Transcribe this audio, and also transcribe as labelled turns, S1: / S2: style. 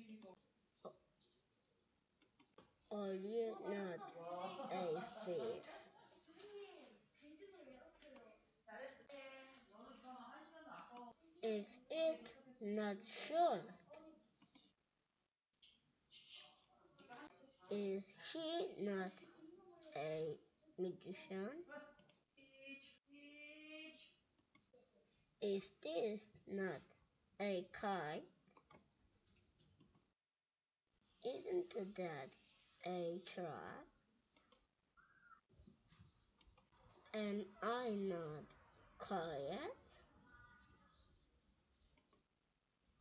S1: Are you not a thief? Is it not sure? Is she not a magician? Is this not a kite? Isn't that a trap? Am I not quiet?